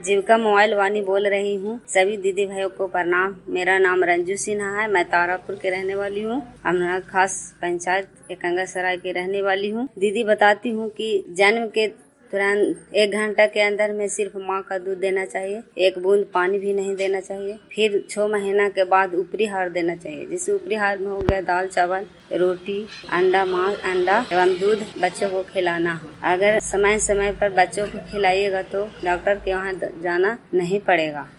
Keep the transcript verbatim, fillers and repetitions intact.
जीविका mobile वानी बोल रही हूँ। सभी दीदी भाइयों को प्रणाम। मेरा नाम रंजू सिन्हा है। मैं तारापुर के रहने वाली हूँ। अमरा खास पंचायत एकंगा सराय की रहने वाली हूँ। दीदी बताती हूँ कि जन्म के तुरंत एक घंटा के अंदर में सिर्फ माँ का दूध देना चाहिए। एक बूंद पानी भी नहीं देना चाहिए। फिर छह महीना के बाद ऊपरी आहार देना चाहिए। जिससे ऊपरी आहार में हो गया दाल चावल, रोटी, अंडा, मांस, अंडा एवं दूध बच्चों को खिलाना हो। अगर समय समय पर बच्चों को खिलाइएगा तो डॉक्टर के वहाँ जाना नहीं पड़ेगा।